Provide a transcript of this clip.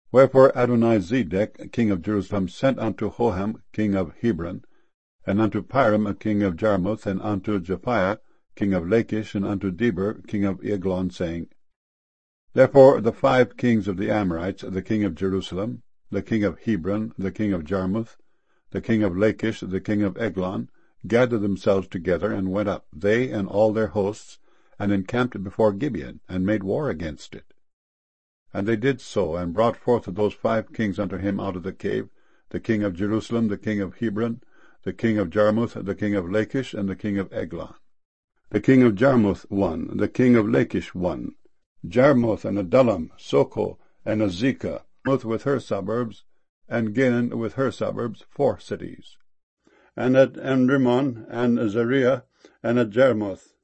Wherefore Adonizedec king of Jerusalem sent unto Hoham king of Hebron, and unto Piram king of Jarmuth, and unto Japhiah king of Lachish, and unto Deber king of Eglon, saying, Therefore the 5 kings of the Amorites, the king of Jerusalem, the king of Hebron, the king of Jarmuth, the king of Lachish, the king of Eglon, gathered themselves together, and went up, they and all their hosts, and encamped before Gibeon, and made war against it. And they did so, and brought forth those 5 kings unto him out of the cave, the king of Jerusalem, the king of Hebron, the king of Jarmuth, the king of Lachish, and the king of Eglon. The king of Jarmuth won, the king of Lachish won. Jarmuth, and Adullam, Soko, and Azekah, with her suburbs, and Gainan with her suburbs, 4 cities. And at Enrimmon, and Azariah, and at Jarmuth,